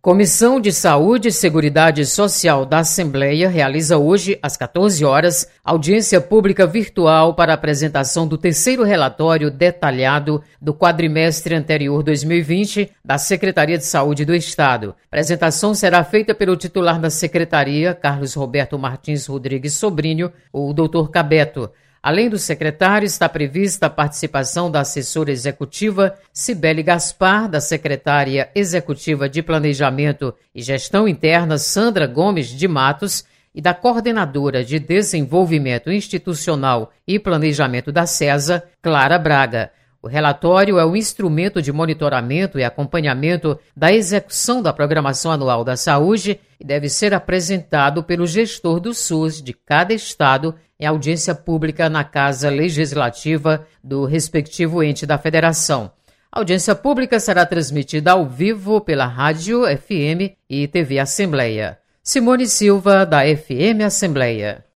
Comissão de Saúde e Seguridade Social da Assembleia realiza hoje, às 14 horas, audiência pública virtual para a apresentação do terceiro relatório detalhado do quadrimestre anterior 2020 da Secretaria de Saúde do Estado. A apresentação será feita pelo titular da Secretaria, Carlos Roberto Martins Rodrigues Sobrinho, o Dr. Cabeto. Além do secretário, está prevista a participação da assessora executiva Cibele Gaspar, da secretária executiva de Planejamento e Gestão Interna Sandra Gomes de Matos e da coordenadora de Desenvolvimento Institucional e Planejamento da SESA, Clara Braga. O relatório é o instrumento de monitoramento e acompanhamento da execução da Programação Anual da Saúde e deve ser apresentado pelo gestor do SUS de cada estado em audiência pública na Casa Legislativa do respectivo ente da Federação. A audiência pública será transmitida ao vivo pela Rádio FM e TV Assembleia. Simone Silva, da FM Assembleia.